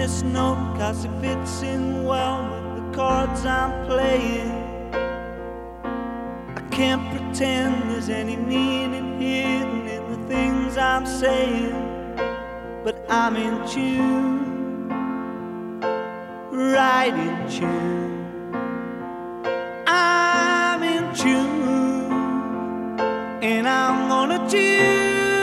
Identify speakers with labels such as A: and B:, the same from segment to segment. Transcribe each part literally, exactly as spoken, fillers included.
A: this note 'cause it fits in well with the chords I'm playing. I can't pretend there's any meaning hidden in the things I'm saying, but I'm in tune, right in tune. I'm in tune, and I'm gonna tune.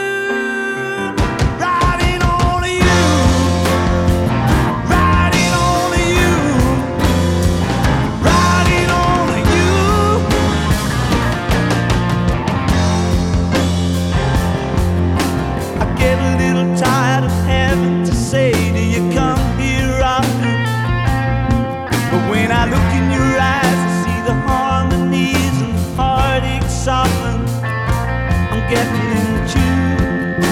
A: I look in your eyes, I see the harmonies and the heartache soften. I'm getting in tune,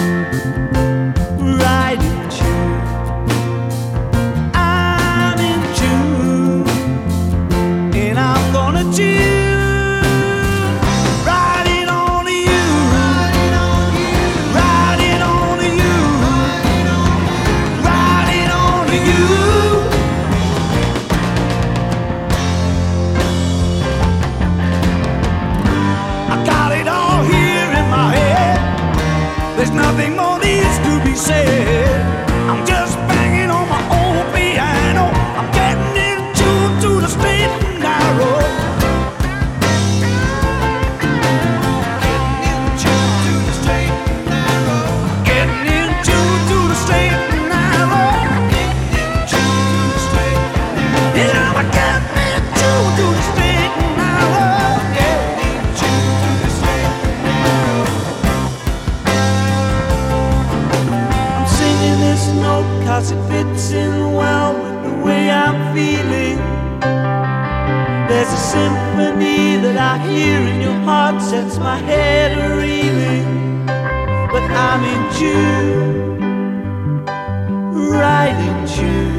A: right in tune. I'm in tune, and I'm gonna tune. Riding on to you, riding on to you, riding on to you, riding on to you. There's nothing more needs to be said. I'm just banging on my old piano. I'm getting in tune to the straight and narrow. Getting in tune to the straight and narrow. Getting in tune to the straight and narrow. Getting in tune to the straight and narrow. Yeah, I'm getting in tune to the straight and narrow. Getting in tune to the straight and narrow. This note 'cause it fits in well with the way I'm feeling. There's a symphony that I hear in your heart, sets my head reeling. But I'm in tune, right in tune.